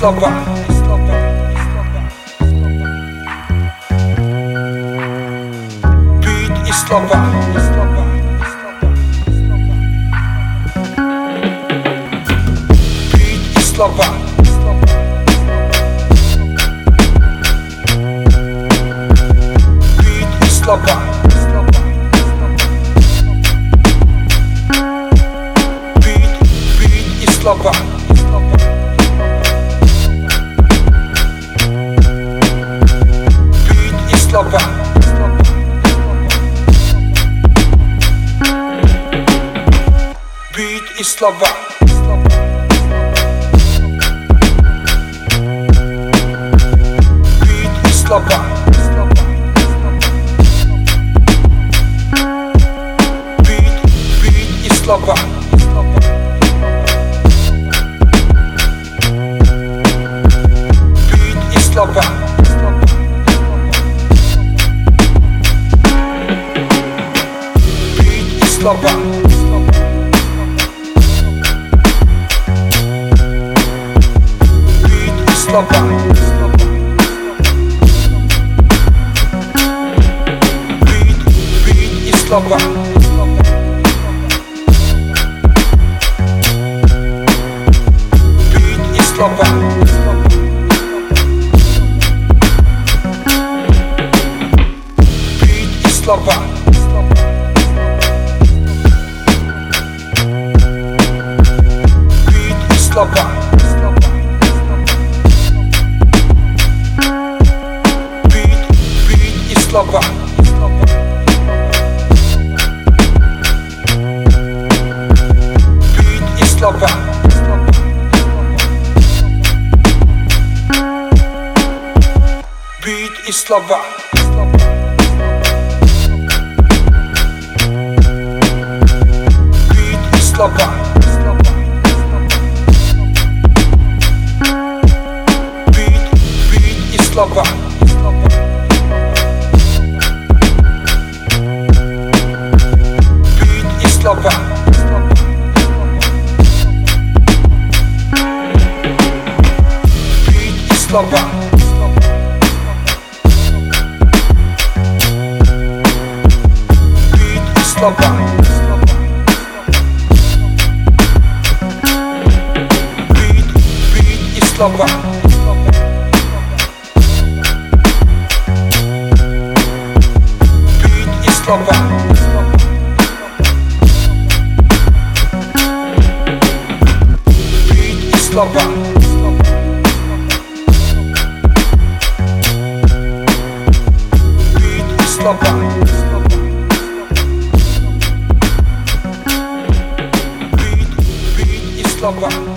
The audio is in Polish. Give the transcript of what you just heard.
slova. Beat i slova. Beat i slova. Beat i slova. Beat i slova. Slova. Beat i slova. Beat i slova. Beat i slova. Beat i slova. Slova. Beat i slova. Beat i slova. Beat i slova. Beat i slova. Slova. Beat i slova. Beat i slova. Beat i slova. Beat i slova. Slova. Beat i slova. Beat i slova. Beat i slova. Beat i slova. Slova. Beat i slova. Beat i slova. Beat i slova.